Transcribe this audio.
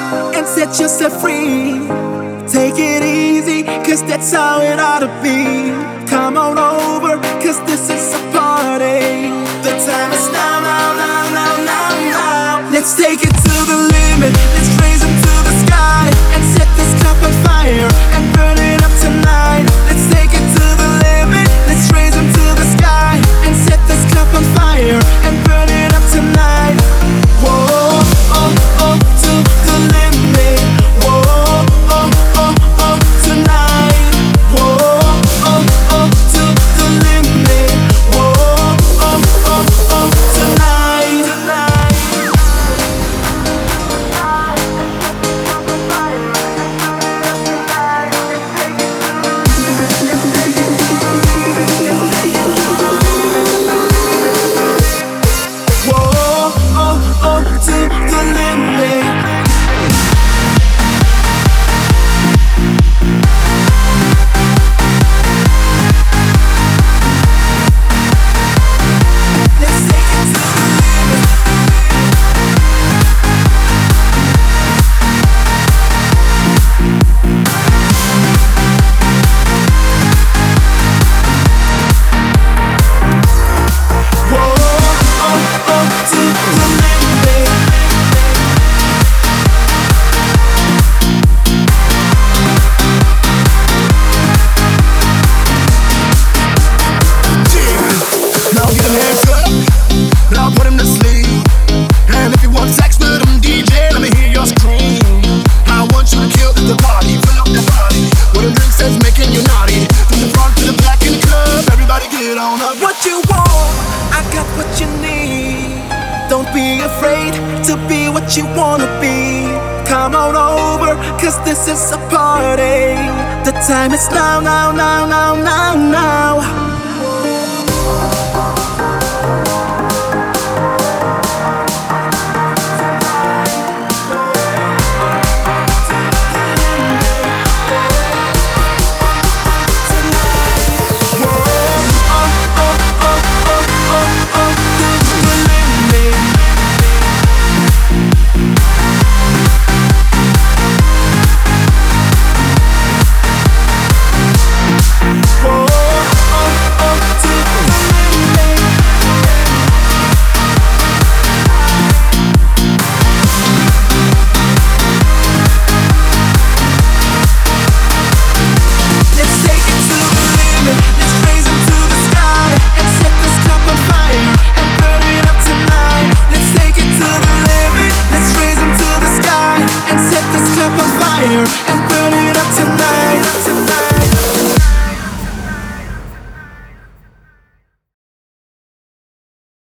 and set yourself free. Take it easy, cause that's how it ought to be. Come on over, cause this is a party. The time is now, now, now, now, now, now. Let's take it to the limit, let's raise them to the sky, and set this cup on fire, and burn it up tonight. Let's take it to the limit, let's raise them to the sky, and set this cup on fire, and burn it up tonight. Whoa, oh, oh, to the limit. Whoa, oh, oh, oh, tonight. Whoa, oh, oh, to the limit. Whoa, oh, oh, oh, tonight. Whoa, oh, oh, to the limit. Let's take it to the limit. Whoa, oh, oh, to the limit. Now get them hands up, now put him to sleep. And if you want sex with him, DJ, let me hear your scream. I want you to kill the party, fill up the body with a drink that's making you naughty. From the front to the back in the club, everybody get on up. What you want, I got what you need. Don't be afraid to be what you wanna be. Come on over, cause this is a party. The time is now, now, now, now, now, now.